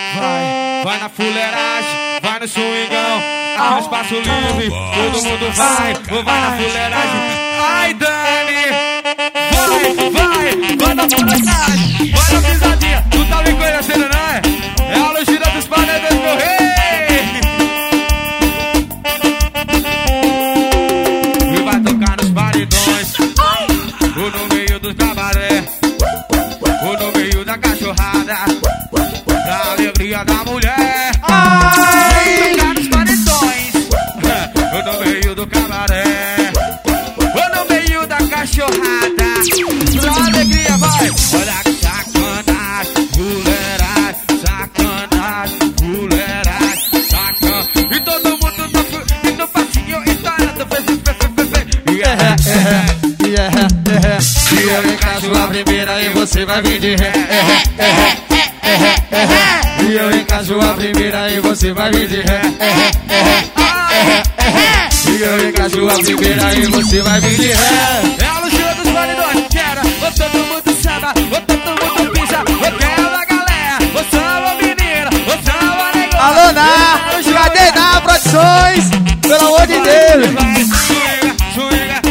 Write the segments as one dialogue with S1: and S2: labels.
S1: Vai na fuleiragem, vai no swingão, aqui no espaço livre, todo mundo vai na fuleiragem. Ai, Dani, vai na fuleiragem, vai na pisadinha. Tu tá me conhecendo, não é? É a Lugida dos Paredões, meu rei. E vai tocar nos paredões, ou no meio dos cabaré, ou no meio da cachorrada, pra alegria da mulher. Vai tocar nos paredões, ou no meio do cabaré, ou no meio da cachorrada, pra alegria vai. Olha que sacanagem, fuleiragem, sacanagem, fuleiragem, sacanagem. E todo mundo tá indo passinho e tá
S2: Se eu encaixo a primeira e você vai vir de ré. Se eu encaixo a primeira e você vai vir de ré. Se eu encaixo a primeira e você vai vir de ré.
S1: É a Lugida dos Paredões, quero, ou todo mundo samba, ou todo mundo pisa, ou quero a galera, ou samba menina, ou samba negócio.
S2: Alô, Ná, cadê Ná Produções? Pelo amor de Deus.
S1: Swinga.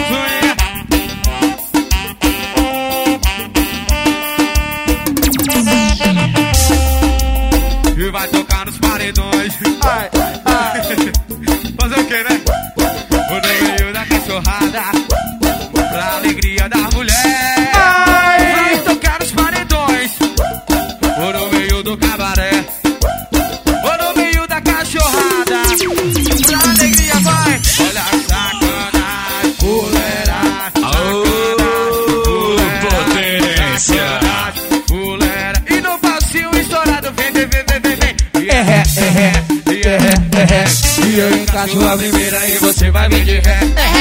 S1: E vai tocar nos paredões. Fazer o que, né? O meio da cachorrada, pra alegria da mulher. Vai tocar nos paredões, ou no meio do cabaré, ou no meio da cachorrada, pra alegria vai. Olha a sacanagem, fuleira. E no passinho estourado, vem.
S2: Se eu encaixo a primeira e você vai vir de ré.